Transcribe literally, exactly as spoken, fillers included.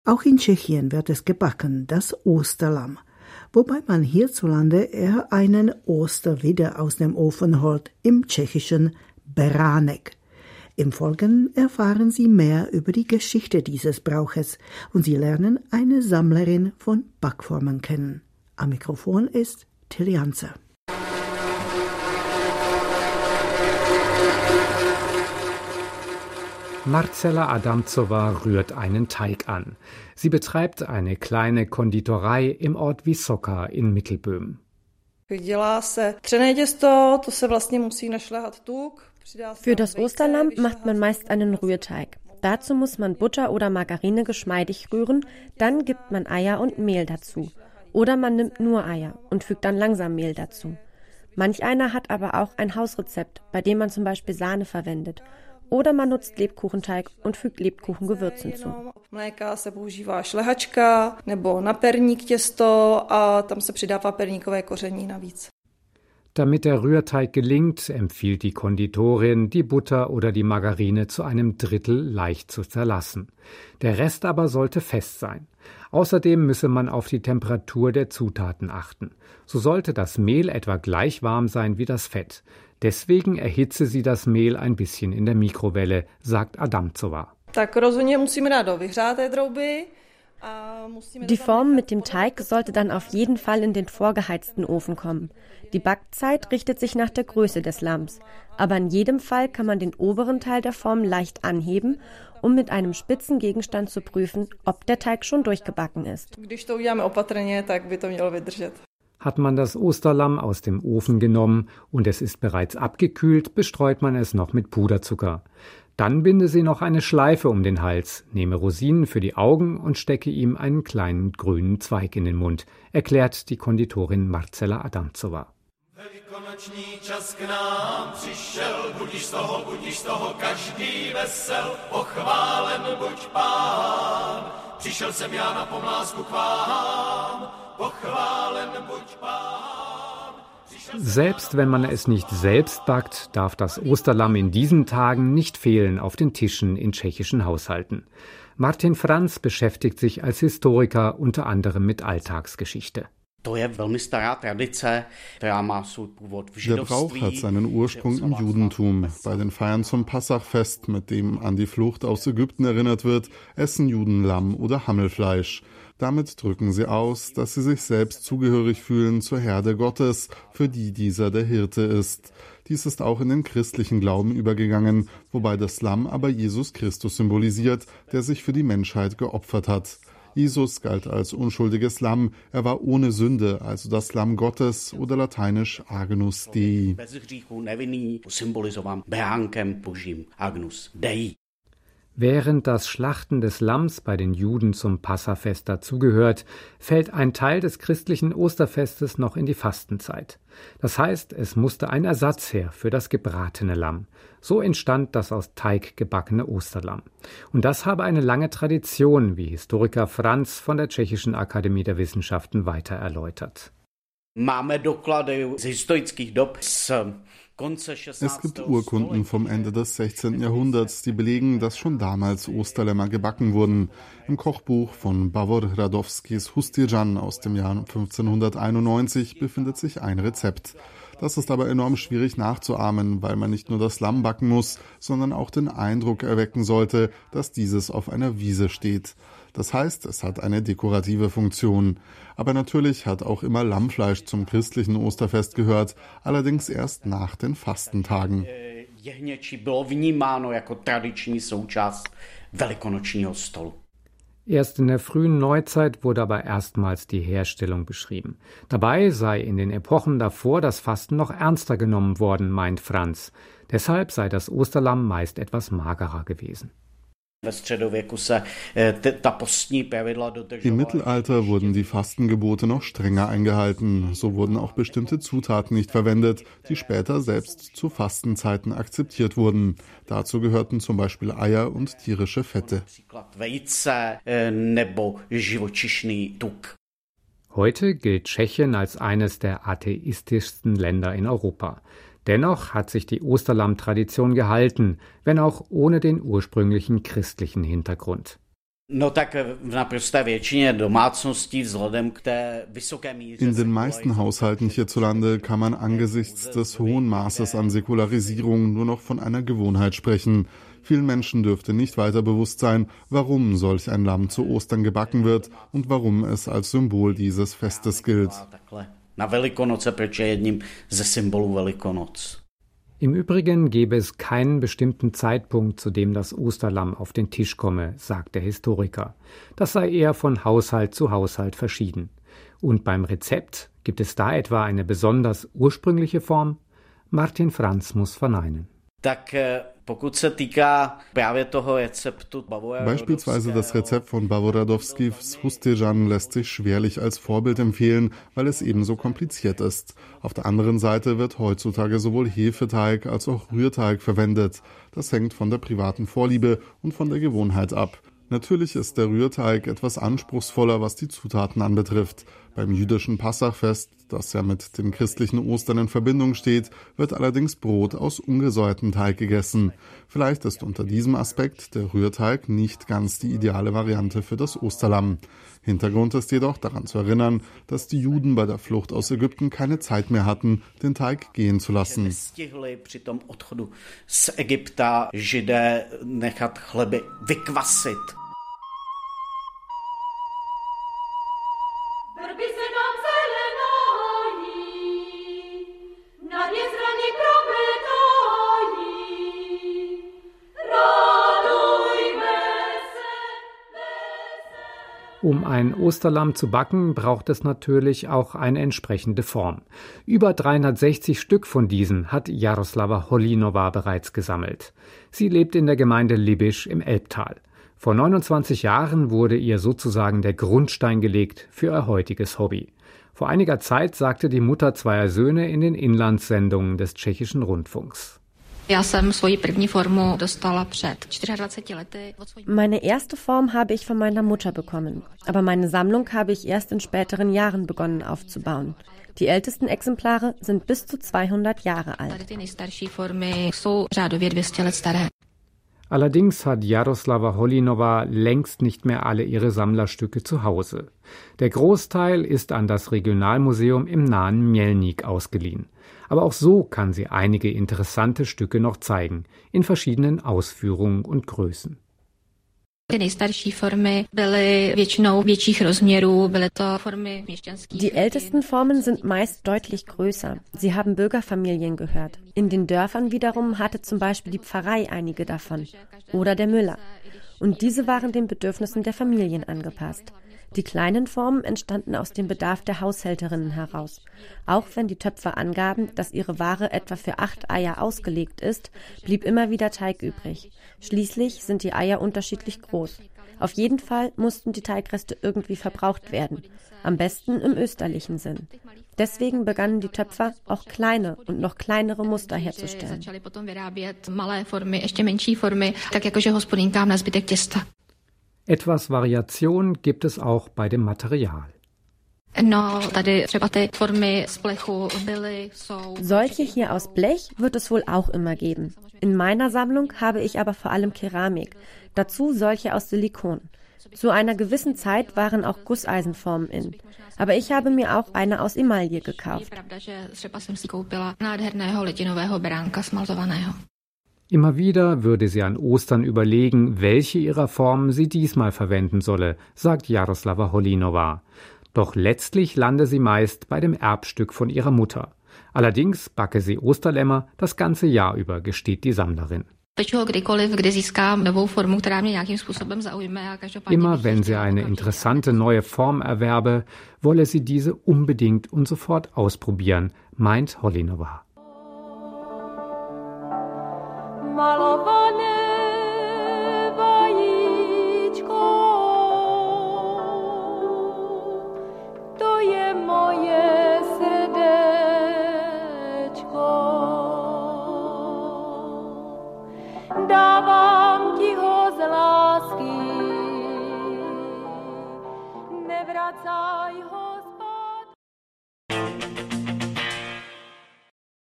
Auch in Tschechien wird es gebacken, das Osterlamm, wobei man hierzulande eher einen Osterwidder aus dem Ofen holt, im tschechischen Beránek. Im Folgenden erfahren Sie mehr über die Geschichte dieses Brauches und Sie lernen eine Sammlerin von Backformen kennen. Am Mikrofon ist Till Janze. Marcela Adamcová rührt einen Teig an. Sie betreibt eine kleine Konditorei im Ort Vysoká in Mittelböhmen. Für das Osterlamm macht man meist einen Rührteig. Dazu muss man Butter oder Margarine geschmeidig rühren, dann gibt man Eier und Mehl dazu. Oder man nimmt nur Eier und fügt dann langsam Mehl dazu. Manch einer hat aber auch ein Hausrezept, bei dem man zum Beispiel Sahne verwendet. Oder man nutzt Lebkuchenteig und fügt Lebkuchengewürz hinzu. Damit der Rührteig gelingt, empfiehlt die Konditorin, die Butter oder die Margarine zu einem Drittel leicht zu zerlassen. Der Rest aber sollte fest sein. Außerdem müsse man auf die Temperatur der Zutaten achten. So sollte das Mehl etwa gleich warm sein wie das Fett. Deswegen erhitze sie das Mehl ein bisschen in der Mikrowelle, sagt Adamcová. Die Form mit dem Teig sollte dann auf jeden Fall in den vorgeheizten Ofen kommen. Die Backzeit richtet sich nach der Größe des Lamms. Aber in jedem Fall kann man den oberen Teil der Form leicht anheben, um mit einem spitzen Gegenstand zu prüfen, ob der Teig schon durchgebacken ist. Hat man das Osterlamm aus dem Ofen genommen und es ist bereits abgekühlt, bestreut man es noch mit Puderzucker. Dann binde sie noch eine Schleife um den Hals, nehme Rosinen für die Augen und stecke ihm einen kleinen grünen Zweig in den Mund, erklärt die Konditorin Marcela Adamcová. Velikonoční čas k nám přišel, budiš z toho, budiš z toho každý vesel, pochválen buď Pán. Přišel jsem já na pomlásku k vám, pochválen buď Pán. Selbst wenn man es nicht selbst backt, darf das Osterlamm in diesen Tagen nicht fehlen auf den Tischen in tschechischen Haushalten. Martin Franz beschäftigt sich als Historiker unter anderem mit Alltagsgeschichte. Der Brauch hat seinen Ursprung im Judentum. Bei den Feiern zum Passachfest, mit dem an die Flucht aus Ägypten erinnert wird, essen Juden Lamm oder Hammelfleisch. Damit drücken sie aus, dass sie sich selbst zugehörig fühlen zur Herde Gottes, für die dieser der Hirte ist. Dies ist auch in den christlichen Glauben übergegangen, wobei das Lamm aber Jesus Christus symbolisiert, der sich für die Menschheit geopfert hat. Jesus galt als unschuldiges Lamm, er war ohne Sünde, also das Lamm Gottes oder lateinisch Agnus Dei. Während das Schlachten des Lamms bei den Juden zum Passafest dazugehört, fällt ein Teil des christlichen Osterfestes noch in die Fastenzeit. Das heißt, es musste ein Ersatz her für das gebratene Lamm. So entstand das aus Teig gebackene Osterlamm. Und das habe eine lange Tradition, wie Historiker Franz von der Tschechischen Akademie der Wissenschaften weiter erläutert. Es gibt Urkunden vom Ende des sechzehnten Jahrhunderts, die belegen, dass schon damals Osterlämmer gebacken wurden. Im Kochbuch von Bavor Radovskis Hustyrjan aus dem Jahr fünfzehnhunderteinundneunzig befindet sich ein Rezept. Das ist aber enorm schwierig nachzuahmen, weil man nicht nur das Lamm backen muss, sondern auch den Eindruck erwecken sollte, dass dieses auf einer Wiese steht. Das heißt, es hat eine dekorative Funktion. Aber natürlich hat auch immer Lammfleisch zum christlichen Osterfest gehört, allerdings erst nach den Fastentagen. Erst in der frühen Neuzeit wurde aber erstmals die Herstellung beschrieben. Dabei sei in den Epochen davor das Fasten noch ernster genommen worden, meint Franz. Deshalb sei das Osterlamm meist etwas magerer gewesen. Im Mittelalter wurden die Fastengebote noch strenger eingehalten. So wurden auch bestimmte Zutaten nicht verwendet, die später selbst zu Fastenzeiten akzeptiert wurden. Dazu gehörten zum Beispiel Eier und tierische Fette. Heute gilt Tschechien als eines der atheistischsten Länder in Europa. Dennoch hat sich die Osterlamm-Tradition gehalten, wenn auch ohne den ursprünglichen christlichen Hintergrund. In den meisten Haushalten hierzulande kann man angesichts des hohen Maßes an Säkularisierung nur noch von einer Gewohnheit sprechen. Vielen Menschen dürfte nicht weiter bewusst sein, warum solch ein Lamm zu Ostern gebacken wird und warum es als Symbol dieses Festes gilt. Im Übrigen gäbe es keinen bestimmten Zeitpunkt, zu dem das Osterlamm auf den Tisch komme, sagt der Historiker. Das sei eher von Haushalt zu Haushalt verschieden. Und beim Rezept, gibt es da etwa eine besonders ursprüngliche Form? Martin Franz muss verneinen. Beispielsweise das Rezept von Baworadowskis Hustejan lässt sich schwerlich als Vorbild empfehlen, weil es ebenso kompliziert ist. Auf der anderen Seite wird heutzutage sowohl Hefeteig als auch Rührteig verwendet. Das hängt von der privaten Vorliebe und von der Gewohnheit ab. Natürlich ist der Rührteig etwas anspruchsvoller, was die Zutaten anbetrifft. Beim jüdischen Passachfest, das ja mit dem christlichen Ostern in Verbindung steht, wird allerdings Brot aus ungesäuertem Teig gegessen. Vielleicht ist unter diesem Aspekt der Rührteig nicht ganz die ideale Variante für das Osterlamm. Hintergrund ist jedoch daran zu erinnern, dass die Juden bei der Flucht aus Ägypten keine Zeit mehr hatten, den Teig gehen zu lassen. Um ein Osterlamm zu backen, braucht es natürlich auch eine entsprechende Form. Über dreihundertsechzig Stück von diesen hat Jaroslava Holinowa bereits gesammelt. Sie lebt in der Gemeinde Libisch im Elbtal. Vor neunundzwanzig Jahren wurde ihr sozusagen der Grundstein gelegt für ihr heutiges Hobby. Vor einiger Zeit sagte die Mutter zweier Söhne in den Inlandssendungen des tschechischen Rundfunks. Meine erste Form habe ich von meiner Mutter bekommen, aber meine Sammlung habe ich erst in späteren Jahren begonnen aufzubauen. Die ältesten Exemplare sind bis zu zweihundert Jahre alt. Allerdings hat Jaroslava Holinowa längst nicht mehr alle ihre Sammlerstücke zu Hause. Der Großteil ist an das Regionalmuseum im nahen Mělník ausgeliehen. Aber auch so kann sie einige interessante Stücke noch zeigen, in verschiedenen Ausführungen und Größen. Die ältesten Formen sind meist deutlich größer. Sie haben Bürgerfamilien gehört. In den Dörfern wiederum hatte zum Beispiel die Pfarrei einige davon. Oder der Müller. Und diese waren den Bedürfnissen der Familien angepasst. Die kleinen Formen entstanden aus dem Bedarf der Haushälterinnen heraus. Auch wenn die Töpfer angaben, dass ihre Ware etwa für acht Eier ausgelegt ist, blieb immer wieder Teig übrig. Schließlich sind die Eier unterschiedlich groß. Auf jeden Fall mussten die Teigreste irgendwie verbraucht werden. Am besten im österlichen Sinn. Deswegen begannen die Töpfer auch kleine und noch kleinere Muster herzustellen. Etwas Variation gibt es auch bei dem Material. Solche hier aus Blech wird es wohl auch immer geben. In meiner Sammlung habe ich aber vor allem Keramik, dazu solche aus Silikon. Zu einer gewissen Zeit waren auch Gusseisenformen in, aber ich habe mir auch eine aus Emaille gekauft. Immer wieder würde sie an Ostern überlegen, welche ihrer Formen sie diesmal verwenden solle, sagt Jaroslava Holinowa. Doch letztlich lande sie meist bei dem Erbstück von ihrer Mutter. Allerdings backe sie Osterlämmer das ganze Jahr über, gesteht die Sammlerin. Immer wenn sie eine interessante neue Form erwerbe, wolle sie diese unbedingt und sofort ausprobieren, meint Holinowa. Malované vajíčko, to je moje srdéčko. Dávám ti ho z lásky, nevracaj ho.